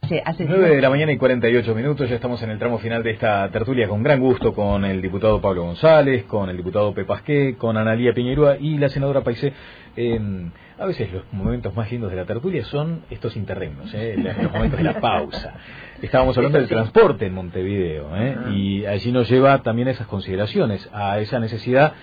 Hace 9 de la mañana y 48 minutos, ya estamos en el tramo final de esta tertulia con gran gusto con el diputado Pablo González, con el diputado Pepasqué, con Analía Piñerúa y la senadora Paisé. A veces los momentos más lindos de la tertulia son estos interregnos, los momentos de la pausa. Estábamos hablando del transporte en Montevideo, y allí nos lleva también a esas consideraciones, a esa necesidad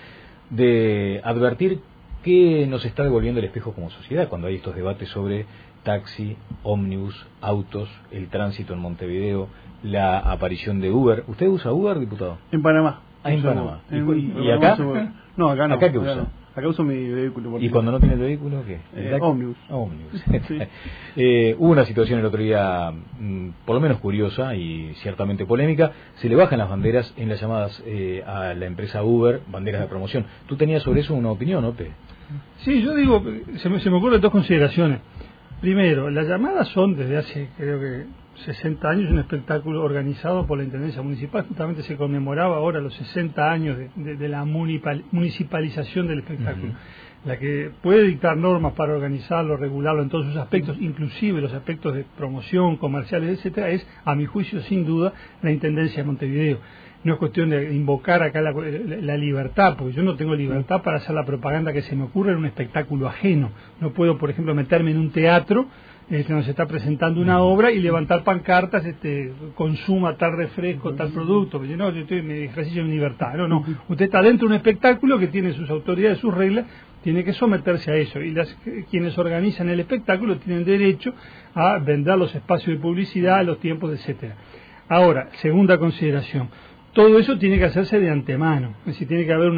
de advertir que nos está devolviendo el espejo como sociedad cuando hay estos debates sobre taxi, ómnibus, autos, el tránsito en Montevideo, la aparición de Uber. ¿Usted usa Uber, diputado? En Panamá. En Panamá. ¿Y acá? No, acá no. ¿Acá qué usa? Acá uso mi vehículo. ¿Y cuando no tiene el vehículo, qué? Ómnibus. Ómnibus. Sí. Hubo una situación el otro día, por lo menos curiosa y ciertamente polémica. Se le bajan las banderas en las llamadas a la empresa Uber, banderas de promoción. ¿Tú tenías sobre eso una opinión, Ope? Sí, yo digo, se me ocurren dos consideraciones. Primero, las llamadas son desde hace, creo que 60 años, un espectáculo organizado por la Intendencia Municipal. Justamente se conmemoraba ahora los 60 años de la municipalización del espectáculo. La que puede dictar normas para organizarlo, regularlo en todos sus aspectos, inclusive los aspectos de promoción, comerciales, etcétera, es, a mi juicio, sin duda, la Intendencia de Montevideo. No es cuestión de invocar acá la libertad, porque yo no tengo libertad para hacer la propaganda que se me ocurre en un espectáculo ajeno. No puedo, por ejemplo, meterme en un teatro donde se está presentando una obra y levantar pancartas, consuma tal refresco, tal producto. Porque no, yo estoy en ejercicio de libertad. No. Usted está dentro de un espectáculo que tiene sus autoridades, sus reglas, tiene que someterse a eso. Y quienes organizan el espectáculo tienen derecho a vender los espacios de publicidad, los tiempos, etcétera. Ahora, segunda consideración. Todo eso tiene que hacerse de antemano, es decir, tiene que haber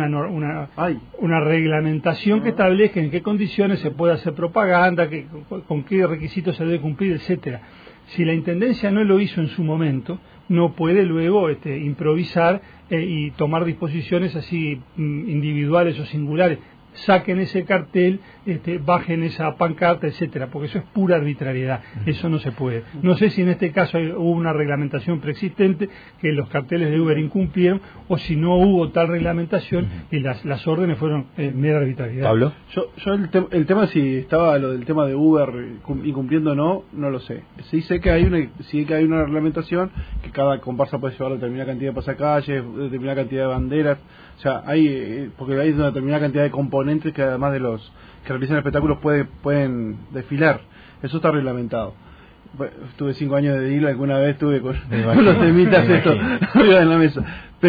una reglamentación que establezca en qué condiciones se puede hacer propaganda, con qué requisitos se debe cumplir, etcétera. Si la Intendencia no lo hizo en su momento, no puede luego improvisar y tomar disposiciones así individuales o singulares. Saquen ese cartel, bajen esa pancarta, etcétera, porque eso es pura arbitrariedad, eso no se puede. No sé si en este caso hubo una reglamentación preexistente que los carteles de Uber incumplieron, o si no hubo tal reglamentación y las órdenes fueron mera arbitrariedad. ¿Pablo? Yo el tema, si estaba lo del tema de Uber incumpliendo o no lo sé. Sí sé que hay una reglamentación, que cada comparsa puede llevar determinada cantidad de pasacalles, determinada cantidad de banderas, o sea, porque hay una determinada cantidad de componentes que además de los que realizan espectáculos pueden desfilar. Eso está reglamentado. Tuve 5 años de deal, alguna vez estuve con los temitas estos arriba en la mesa.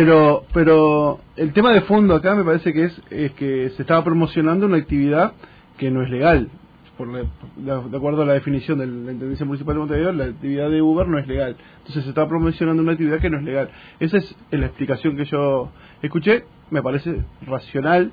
Pero el tema de fondo acá me parece que es que se estaba promocionando una actividad que no es legal. De acuerdo a la definición de la Intendencia Municipal de Montevideo, la actividad de Uber no es legal. Entonces se está promocionando una actividad que no es legal. Esa es la explicación que yo escuché. Me parece racional.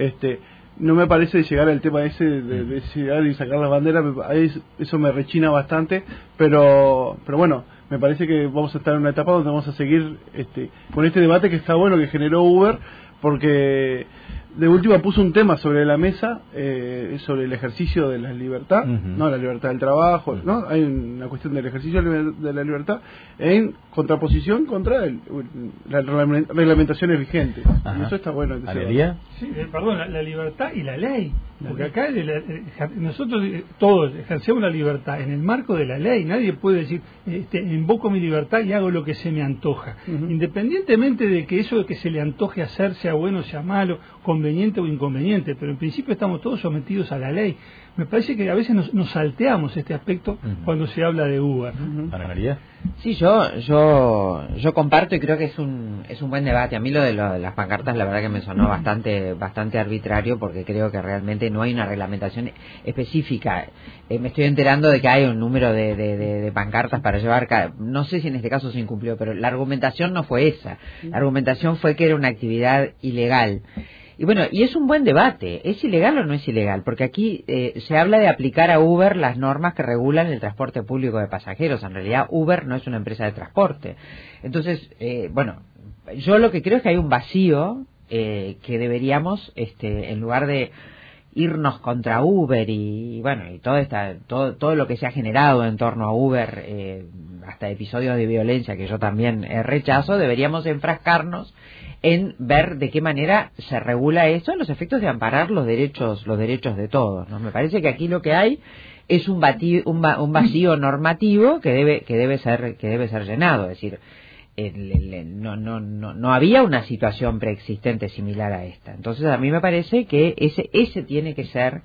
No me parece llegar al tema ese de llegar y sacar las banderas. Eso me rechina bastante. Pero bueno, me parece que vamos a estar en una etapa donde vamos a seguir con este debate que está bueno, que generó Uber, porque de última puso un tema sobre la mesa, sobre el ejercicio de la libertad, no la libertad del trabajo, no, hay una cuestión del ejercicio de la libertad en contraposición contra las reglamentaciones vigentes. Y eso está bueno. ¿Analía? Sí, perdón, la libertad y la ley. Porque acá nosotros todos ejercemos la libertad en el marco de la ley. Nadie puede decir, invoco mi libertad y hago lo que se me antoja. Independientemente de que eso de que se le antoje hacer sea bueno, sea malo, conveniente o inconveniente, pero en principio estamos todos sometidos a la ley. Me parece que a veces nos salteamos este aspecto cuando se habla de Uber. ¿Ana María? Sí, yo comparto y creo que es un buen debate. A mí lo de las pancartas la verdad que me sonó bastante arbitrario, porque creo que realmente no hay una reglamentación específica. Me estoy enterando de que hay un número de pancartas para llevar, no sé si en este caso se incumplió, pero la argumentación no fue esa. La argumentación fue que era una actividad ilegal. Y bueno, y es un buen debate, ¿es ilegal o no es ilegal? Porque aquí se habla de aplicar a Uber las normas que regulan el transporte público de pasajeros. En realidad Uber no es una empresa de transporte. Entonces, bueno, yo lo que creo es que hay un vacío que deberíamos, en lugar de irnos contra Uber y bueno, y todo lo que se ha generado en torno a Uber, hasta episodios de violencia que yo también rechazo, deberíamos enfrascarnos en ver de qué manera se regula eso, en los efectos de amparar los derechos de todos, ¿no? Me parece que aquí lo que hay es un vacío normativo que debe ser llenado. Es decir, no había una situación preexistente similar a esta. Entonces a mí me parece que ese tiene que ser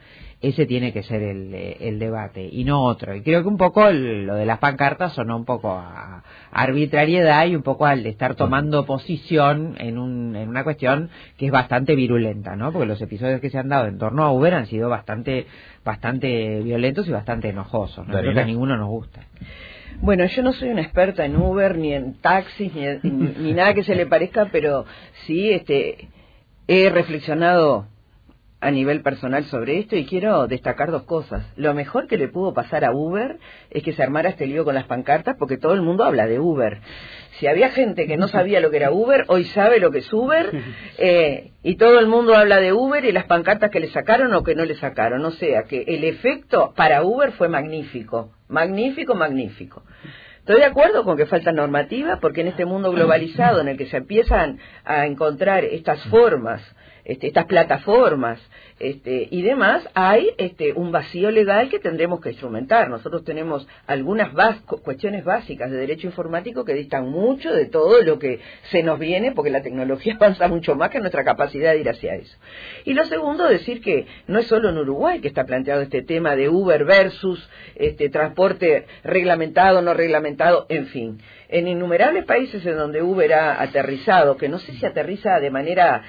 el debate y no otro. Y creo que un poco lo de las pancartas sonó un poco a arbitrariedad y un poco al estar tomando posición en una cuestión que es bastante virulenta, ¿no? Porque los episodios que se han dado en torno a Uber han sido bastante violentos y bastante enojosos, ¿no? Creo que a ninguno nos gusta. Bueno, yo no soy una experta en Uber, ni en taxis, ni nada que se le parezca, pero sí he reflexionado a nivel personal sobre esto y quiero destacar dos cosas. Lo mejor que le pudo pasar a Uber es que se armara este lío con las pancartas, porque todo el mundo habla de Uber. Si había gente que no sabía lo que era Uber, hoy sabe lo que es Uber, y todo el mundo habla de Uber y las pancartas que le sacaron o que no le sacaron. O sea, que el efecto para Uber fue magnífico, magnífico, magnífico. Estoy de acuerdo con que falta normativa, porque en este mundo globalizado en el que se empiezan a encontrar estas formas, estas plataformas y demás, hay un vacío legal que tendremos que instrumentar. Nosotros tenemos algunas cuestiones básicas de derecho informático que distan mucho de todo lo que se nos viene, porque la tecnología avanza mucho más que nuestra capacidad de ir hacia eso. Y lo segundo, decir que no es solo en Uruguay que está planteado este tema de Uber versus transporte reglamentado, no reglamentado, en fin. En innumerables países en donde Uber ha aterrizado, que no sé si aterriza de manera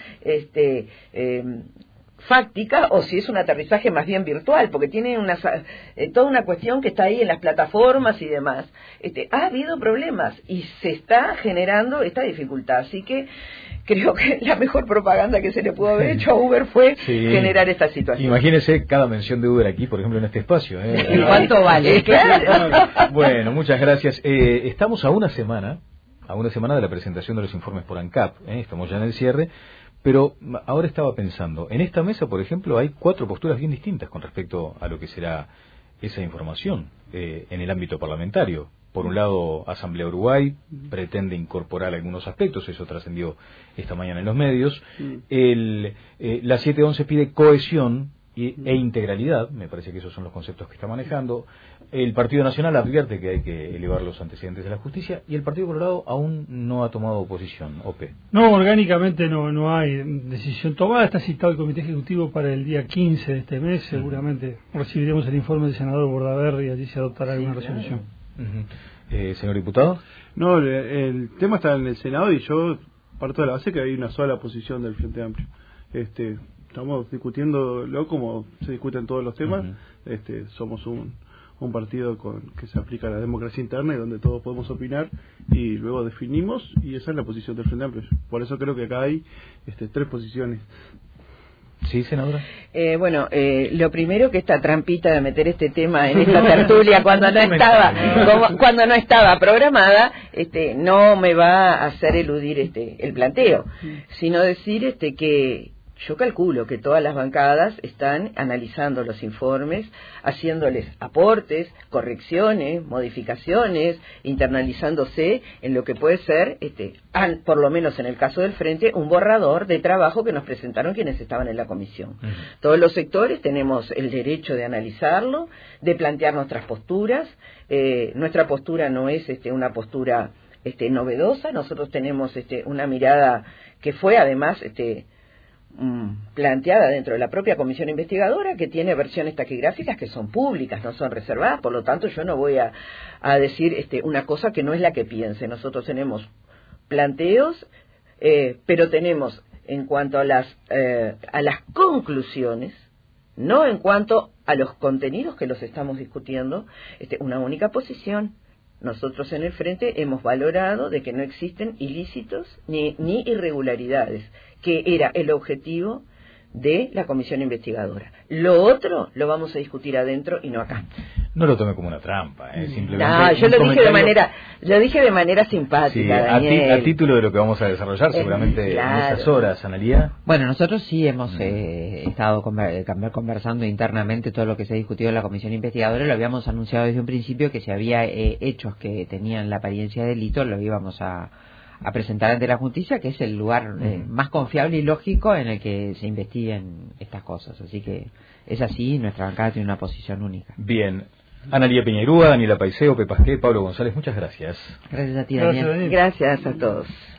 fáctica o si es un aterrizaje más bien virtual, porque tiene toda una cuestión que está ahí en las plataformas y demás. Ha habido problemas y se está generando esta dificultad, así que creo que la mejor propaganda que se le pudo haber hecho a Uber fue generar esta situación. Imagínese cada mención de Uber aquí, por ejemplo, en este espacio. ¿Y cuánto vale? Claro. Bueno, muchas gracias. Estamos a una semana de la presentación de los informes por ANCAP. Estamos ya en el cierre. Pero ahora estaba pensando, en esta mesa, por ejemplo, hay 4 posturas bien distintas con respecto a lo que será esa información en el ámbito parlamentario. Por un lado, Asamblea Uruguay pretende incorporar algunos aspectos, eso trascendió esta mañana en los medios. La 711 pide cohesión e integralidad, me parece que esos son los conceptos que está manejando. El Partido Nacional advierte que hay que elevar los antecedentes de la justicia y el Partido Colorado aún no ha tomado posición. ¿OPE? No, orgánicamente no hay decisión tomada. Está citado el Comité Ejecutivo para el día 15 de este mes. Seguramente recibiremos el informe del senador Bordaberry y allí se adoptará alguna resolución. Señor diputado. No, el tema está en el Senado y yo parto de la base que hay una sola posición del Frente Amplio. Estamos discutiéndolo como se discuten todos los temas. Somos un partido que se aplica a la democracia interna y donde todos podemos opinar y luego definimos, y esa es la posición del Frente Amplio. Por eso creo que acá hay 3 posiciones. Sí, senadora. Lo primero, que esta trampita de meter este tema en esta tertulia cuando no estaba programada, no me va a hacer eludir el planteo, sino decir que yo calculo que todas las bancadas están analizando los informes, haciéndoles aportes, correcciones, modificaciones, internalizándose en lo que puede ser, por lo menos en el caso del Frente, un borrador de trabajo que nos presentaron quienes estaban en la comisión. Todos los sectores tenemos el derecho de analizarlo, de plantear nuestras posturas. Nuestra postura no es una postura novedosa. Nosotros tenemos una mirada que fue además planteada dentro de la propia comisión investigadora, que tiene versiones taquigráficas que son públicas, no son reservadas. Por lo tanto, yo no voy a decir una cosa que no es la que piense. Nosotros tenemos planteos, pero tenemos, en cuanto a las conclusiones, no en cuanto a los contenidos que los estamos discutiendo, una única posición. Nosotros en el Frente hemos valorado de que no existen ilícitos ni irregularidades, que era el objetivo de la comisión investigadora. Lo otro lo vamos a discutir adentro y no acá. No lo tome como una trampa, simplemente. No, yo lo dije de manera simpática. Sí, Daniel. a título de lo que vamos a desarrollar seguramente en esas horas, Analía. Bueno, nosotros sí hemos estado conversando internamente todo lo que se ha discutido en la comisión investigadora. Lo habíamos anunciado desde un principio que si había hechos que tenían la apariencia de delito, lo íbamos a a presentar ante la justicia, que es el lugar más confiable y lógico en el que se investiguen estas cosas. Así que es así, nuestra bancada tiene una posición única. Bien. Analía Piñeirúa, Daniela Paiseo, Pepa Pasqué, Pablo González, muchas gracias. Gracias a ti, Daniel. Gracias a todos.